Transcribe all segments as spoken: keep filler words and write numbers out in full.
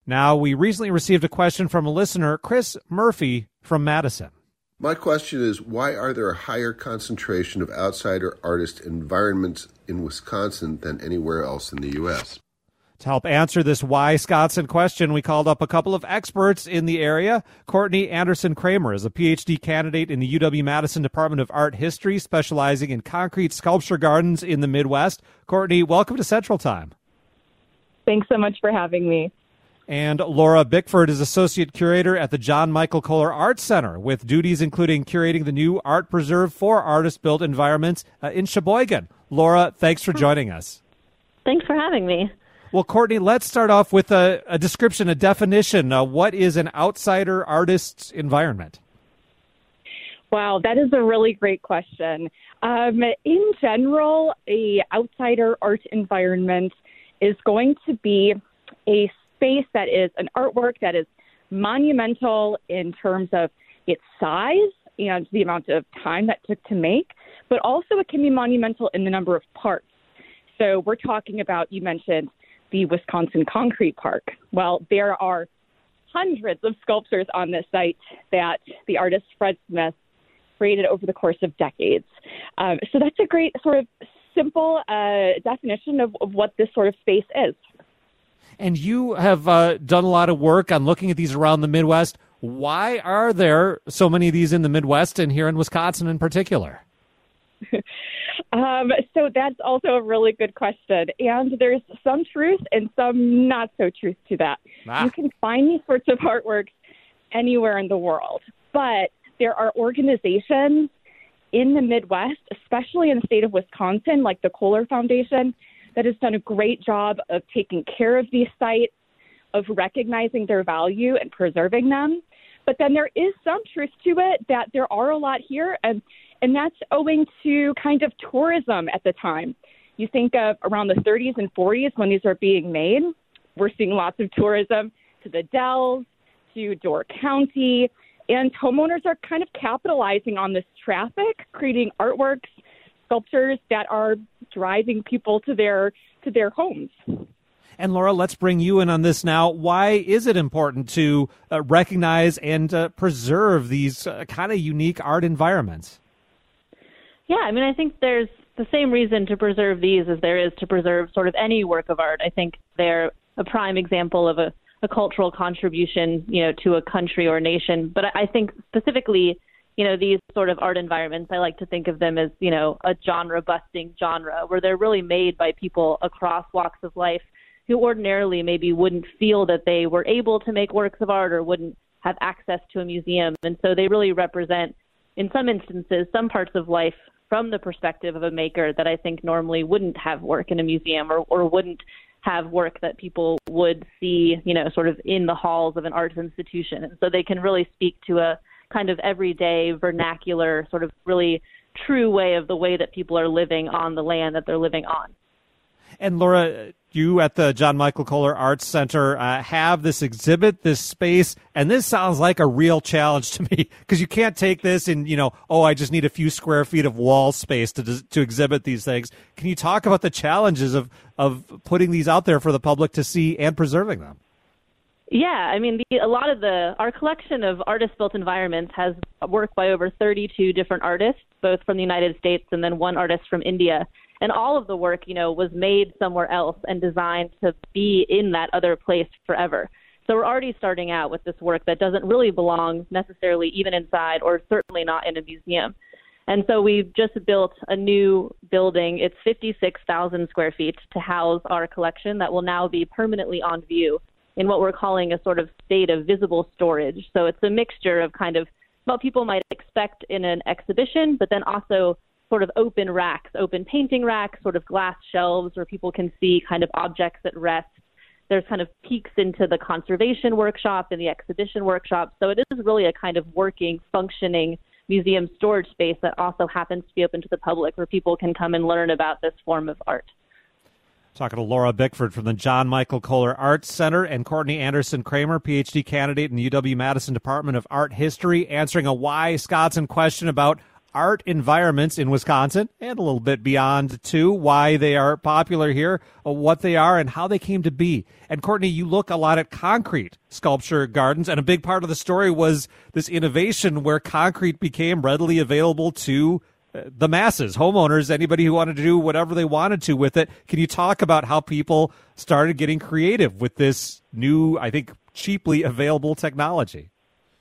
Now, we recently received a question from a listener, Chris Murphy from Madison. My question is, why are there a higher concentration of outsider artist environments in Wisconsin than anywhere else in the U S? To help answer this why Wisconsin question, we called up a couple of experts in the area. Courtney Anderson Kramer is a P H D candidate in the U W-Madison Department of Art History, specializing in concrete sculpture gardens in the Midwest. Courtney, welcome to Central Time. Thanks so much for having me. And Laura Bickford is Associate Curator at the John Michael Kohler Arts Center, with duties including curating the new art preserve for artist-built environments uh, in Sheboygan. Laura, thanks for joining us. Thanks for having me. Well, Courtney, let's start off with a, a description, a definition. Uh, what is an outsider artist's environment? Wow, that is a really great question. Um, in general, a outsider art environment is going to be a space that is an artwork that is monumental in terms of its size and the amount of time that took to make, but also it can be monumental in the number of parts. So we're talking about, you mentioned the Wisconsin Concrete Park. Well, there are hundreds of sculptures on this site that the artist Fred Smith created over the course of decades. Um, so that's a great sort of simple uh, definition of, of what this sort of space is. And you have uh, done a lot of work on looking at these around the Midwest. Why are there so many of these in the Midwest and here in Wisconsin in particular? um, so that's also a really good question. And there's some truth and some not so truth to that. Ah. You can find these sorts of artworks anywhere in the world. But there are organizations in the Midwest, especially in the state of Wisconsin, like the Kohler Foundation, that has done a great job of taking care of these sites, of recognizing their value and preserving them. But then there is some truth to it that there are a lot here, and, and that's owing to kind of tourism at the time. You think of around the thirties and forties when these are being made, we're seeing lots of tourism to the Dells, to Door County, and homeowners are kind of capitalizing on this traffic, creating artworks, sculptures that are driving people to their to their homes. And Laura, let's bring you in on this now. Why is it important to uh, recognize and uh, preserve these uh, kind of unique art environments? Yeah, I mean, I think there's the same reason to preserve these as there is to preserve sort of any work of art. I think they're a prime example of a, a cultural contribution, you know, to a country or nation. But I think specifically, you know, these sort of art environments, I like to think of them as, you know, a genre-busting genre, where they're really made by people across walks of life who ordinarily maybe wouldn't feel that they were able to make works of art or wouldn't have access to a museum. And so they really represent, in some instances, some parts of life from the perspective of a maker that I think normally wouldn't have work in a museum or, or wouldn't have work that people would see, you know, sort of in the halls of an arts institution. And so they can really speak to a kind of everyday, vernacular, sort of really true way of the way that people are living on the land that they're living on. And Laura, you at the John Michael Kohler Arts Center uh, have this exhibit, this space, and this sounds like a real challenge to me because you can't take this and, you know, oh, I just need a few square feet of wall space to to exhibit these things. Can you talk about the challenges of, of putting these out there for the public to see and preserving them? Yeah, I mean, the, a lot of the, our collection of artist-built environments has work by over thirty-two different artists, both from the United States and then one artist from India. And all of the work, you know, was made somewhere else and designed to be in that other place forever. So we're already starting out with this work that doesn't really belong necessarily even inside or certainly not in a museum. And so we've just built a new building. It's fifty-six thousand square feet to house our collection that will now be permanently on view in what we're calling a sort of state of visible storage. So it's a mixture of kind of what people might expect in an exhibition, but then also sort of open racks, open painting racks, sort of glass shelves where people can see kind of objects at rest. There's kind of peeks into the conservation workshop and the exhibition workshop. So it is really a kind of working, functioning museum storage space that also happens to be open to the public where people can come and learn about this form of art. Talking to Laura Bickford from the John Michael Kohler Arts Center and Courtney Anderson Kramer, P H D candidate in the U W-Madison Department of Art History, answering a why Wisconsin question about art environments in Wisconsin and a little bit beyond, too, why they are popular here, what they are, and how they came to be. And, Courtney, you look a lot at concrete sculpture gardens, and a big part of the story was this innovation where concrete became readily available to the masses, homeowners, anybody who wanted to do whatever they wanted to with it. Can you talk about how people started getting creative with this new, I think, cheaply available technology?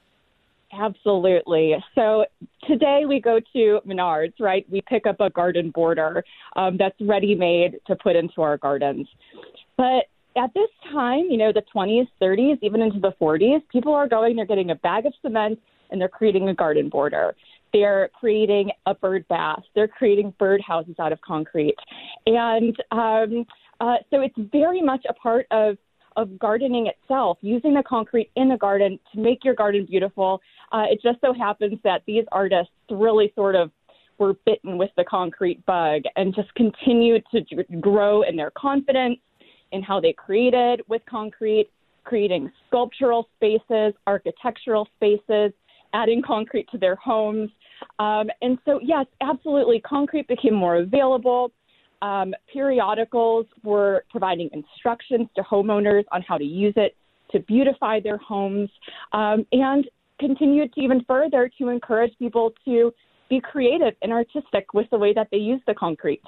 Absolutely. So today we go to Menards, right? We pick up a garden border um, that's ready-made to put into our gardens. But at this time, you know, the twenties, thirties, even into the forties, people are going, they're getting a bag of cement, and they're creating a garden border. They're creating a bird bath. They're creating bird houses out of concrete. And um, uh, so it's very much a part of of gardening itself, using the concrete in the garden to make your garden beautiful. Uh, it just so happens that these artists really sort of were bitten with the concrete bug and just continued to grow in their confidence in how they created with concrete, creating sculptural spaces, architectural spaces, adding concrete to their homes. Um, and so, yes, absolutely, concrete became more available. Um, periodicals were providing instructions to homeowners on how to use it to beautify their homes, um, and continued to even further to encourage people to be creative and artistic with the way that they use the concrete.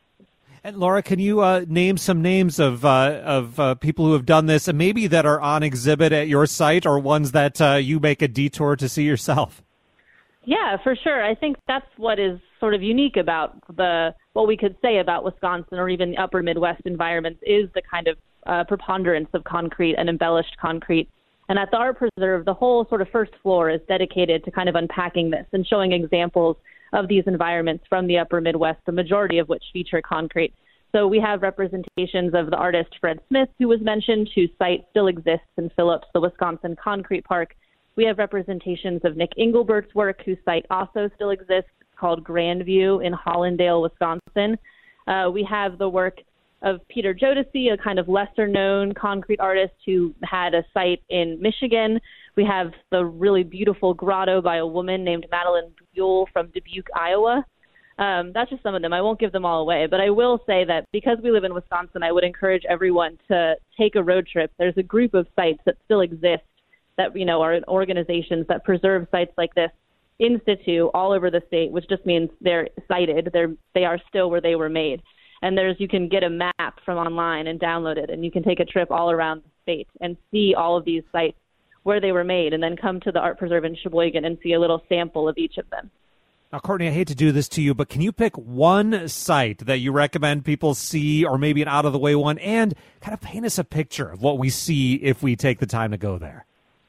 And Laura, can you uh, name some names of uh, of uh, people who have done this, and maybe that are on exhibit at your site, or ones that uh, you make a detour to see yourself? Yeah, for sure. I think that's what is sort of unique about the what we could say about Wisconsin or even the upper Midwest environments is the kind of uh, preponderance of concrete and embellished concrete. And at the Art Preserve, the whole sort of first floor is dedicated to kind of unpacking this and showing examples of these environments from the upper Midwest, the majority of which feature concrete. So we have representations of the artist Fred Smith, who was mentioned, whose site still exists in Phillips, the Wisconsin Concrete Park. We have representations of Nick Engelbert's work, whose site also still exists, called Grandview in Hollandale, Wisconsin. Uh, we have the work of Peter Jodeci, a kind of lesser-known concrete artist who had a site in Michigan. We have the really beautiful grotto by a woman named Madeline Buell from Dubuque, Iowa. Um, that's just some of them. I won't give them all away, but I will say that because we live in Wisconsin, I would encourage everyone to take a road trip. There's a group of sites that still exist that, you know, are organizations that preserve sites like this in situ all over the state, which just means they're sited. They're, they are still where they were made. And there's, you can get a map from online and download it, and you can take a trip all around the state and see all of these sites where they were made, and then come to the Art Preserve in Sheboygan and see a little sample of each of them. Now, Courtney, I hate to do this to you, but can you pick one site that you recommend people see, or maybe an out-of-the-way one, and kind of paint us a picture of what we see if we take the time to go there?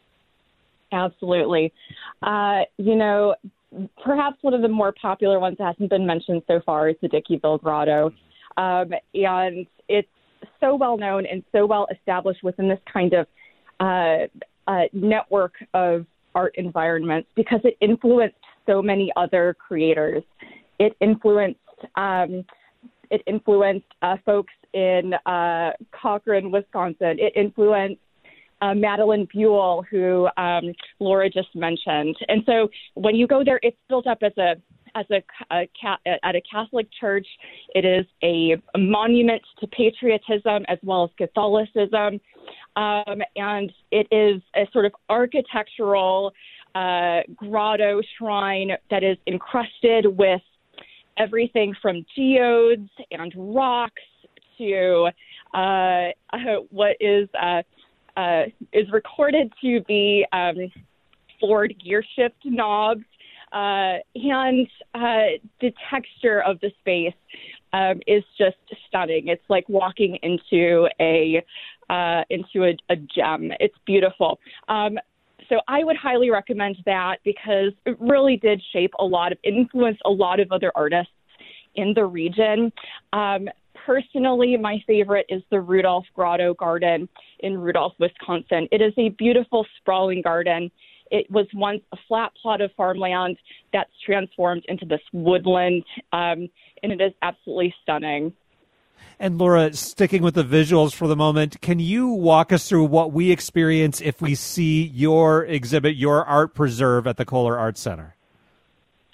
Absolutely. Uh, you know, perhaps one of the more popular ones that hasn't been mentioned so far is the Dickeyville Grotto. Um, and it's so well known and so well established within this kind of uh, uh, network of art environments because it influenced so many other creators. It influenced um, it influenced uh, folks in uh, Cochrane, Wisconsin. It influenced uh, Madeline Buell, who um, Laura just mentioned. And so when you go there, it's built up as a as a, a at a Catholic church. It is a, a monument to patriotism as well as Catholicism, um, and it is a sort of architectural uh, grotto shrine that is encrusted with everything from geodes and rocks to uh, what is uh, uh, is recorded to be um, Ford gear shift knobs. Uh, and uh, the texture of the space um, is just stunning. It's like walking into a uh, into a, a gem. It's beautiful. Um, so I would highly recommend that because it really did shape a lot of, influence a lot of other artists in the region. Um, personally, my favorite is the Rudolph Grotto Garden in Rudolph, Wisconsin. It is a beautiful, sprawling garden. It was once a flat plot of farmland that's transformed into this woodland, um, and it is absolutely stunning. And Laura, sticking with the visuals for the moment, can you walk us through what we experience if we see your exhibit, your art preserve at the Kohler Arts Center?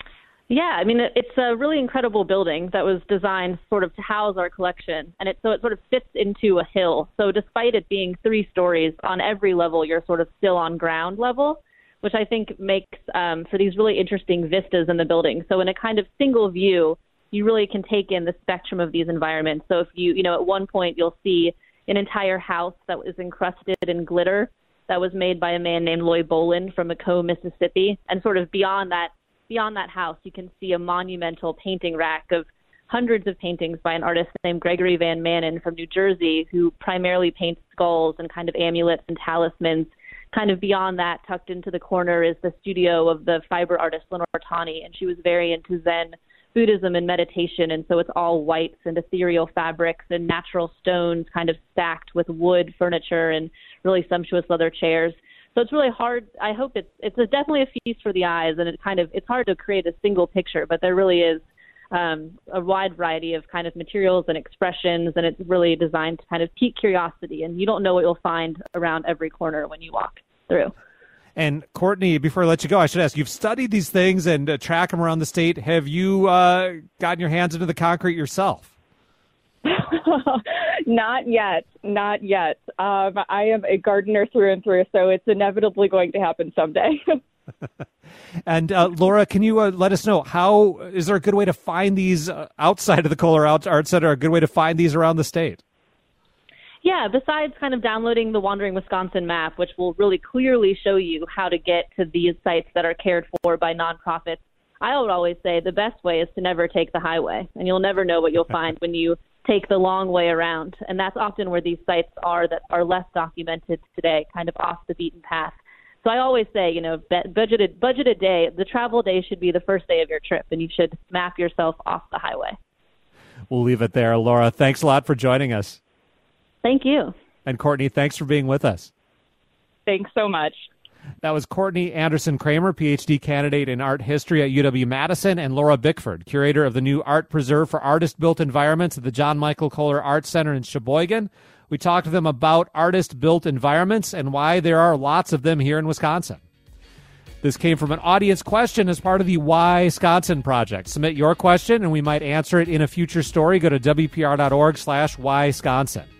Yeah, I mean, it's a really incredible building that was designed sort of to house our collection. And it, so it sort of fits into a hill. So despite it being three stories, on every level, you're sort of still on ground level, which I think makes um, for these really interesting vistas in the building. So in a kind of single view, you really can take in the spectrum of these environments. So if you, you know, at one point you'll see an entire house that was encrusted in glitter that was made by a man named Lloyd Boland from Macomb, Mississippi. And sort of beyond that, beyond that house, you can see a monumental painting rack of hundreds of paintings by an artist named Gregory Van Manen from New Jersey, who primarily paints skulls and kind of amulets and talismans. Kind of beyond that, tucked into the corner, is the studio of the fiber artist Lenore Tawney, and she was very into Zen Buddhism and meditation, and so it's all whites and ethereal fabrics and natural stones kind of stacked with wood furniture and really sumptuous leather chairs. So it's really hard. I hope it's it's a, definitely a feast for the eyes, and it kind of it's hard to create a single picture, but there really is um, a wide variety of kind of materials and expressions, and it's really designed to kind of pique curiosity, and you don't know what you'll find around every corner when you walk through. And Courtney, before I let you go, I should ask, you've studied these things and uh, track them around the state. Have you uh, gotten your hands into the concrete yourself? Not yet. Not yet. Um, I am a gardener through and through, so it's inevitably going to happen someday. And uh, Laura, can you uh, let us know, how is there a good way to find these uh, outside of the Kohler Art Center, a good way to find these around the state? Yeah, besides kind of downloading the Wandering Wisconsin map, which will really clearly show you how to get to these sites that are cared for by nonprofits, I would always say the best way is to never take the highway, and you'll never know what you'll find when you take the long way around. And that's often where these sites are that are less documented today, kind of off the beaten path. So I always say, you know, budgeted, budgeted day, the travel day should be the first day of your trip, and you should map yourself off the highway. We'll leave it there. Laura, thanks a lot for joining us. Thank you. And Courtney, thanks for being with us. Thanks so much. That was Courtney Anderson Kramer, P H D candidate in art history at U W-Madison, and Laura Bickford, curator of the new Art Preserve for Artist-Built Environments at the John Michael Kohler Art Center in Sheboygan. We talked to them about artist-built environments and why there are lots of them here in Wisconsin. This came from an audience question as part of the Why Wisconsin Project. Submit your question, and we might answer it in a future story. Go to W P R dot org slash Why Wisconsin.